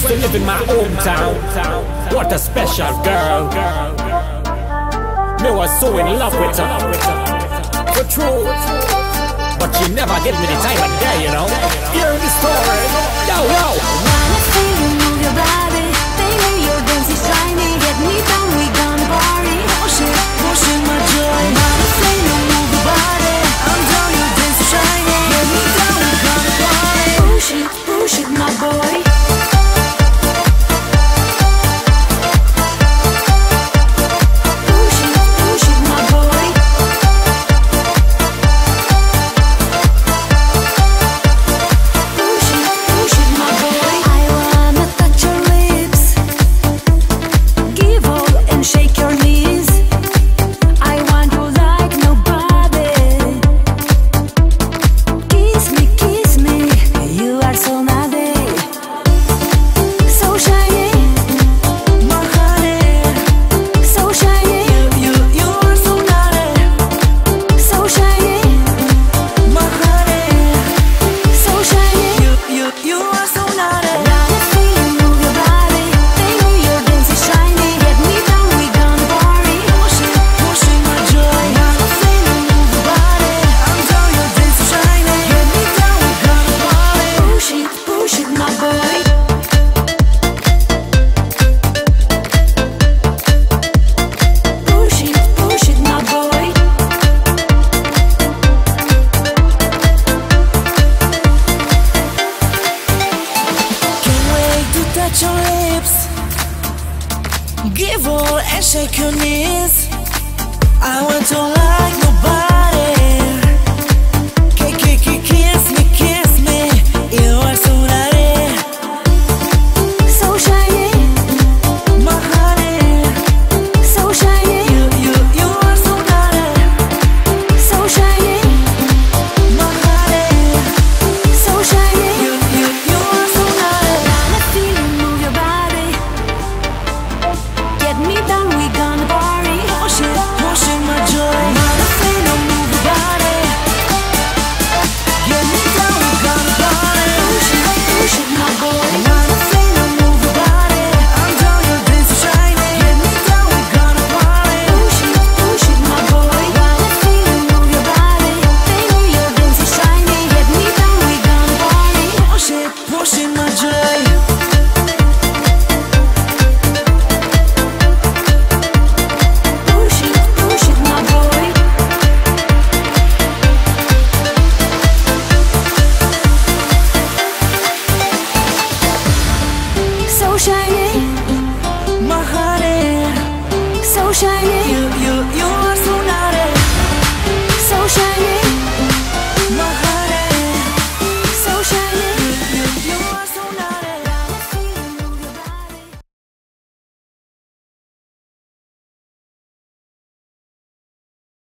used to live in my hometown. What a special girl. Me was so in love with her, for true. But she never gave me the time of day, you know. Hear the story. Yo, yo. Wanna see you move your body, baby, your dance is shiny. Get me down, we gonna party. Pushing my joy. Wanna see you move your body, I'm down, your dance is shiny. Get me down, we gonna party. Push it, my boy. Your lips, give all and shake your knees.